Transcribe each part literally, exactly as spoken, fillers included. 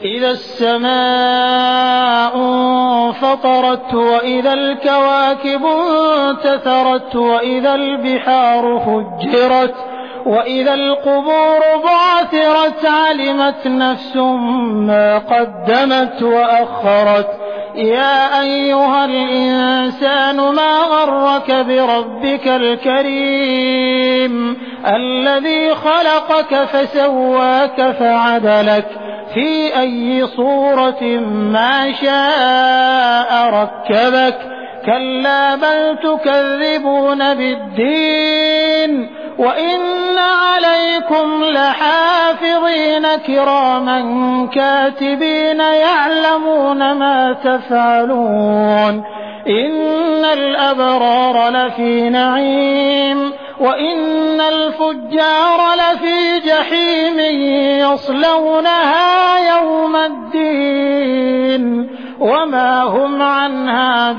إذا السماء انفطرت وإذا الكواكب انتثرت وإذا البحار فجرت وإذا القبور بعثرت علمت نفس ما قدمت وأخرت يا أيها الإنسان ما غرك بربك الكريم الذي خلقك فسواك فعدلك في أي صورة ما شاء ركبك كلا بل تكذبون بالدين وإن عليكم لحافظين كراما كاتبين يعلمون ما تفعلون إن الأبرار لفي نعيم وإن الفجار لفي جحيم يصلونها يوم الدين وما هم عنها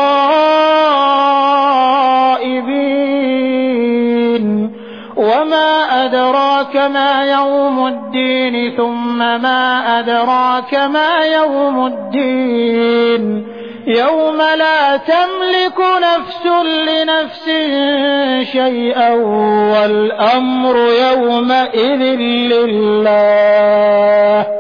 بغائبين وما أدراك ما يوم الدين ثم ما أدراك ما يوم الدين يوم لا تملك نفس لنفس شيئا والأمر يومئذ لله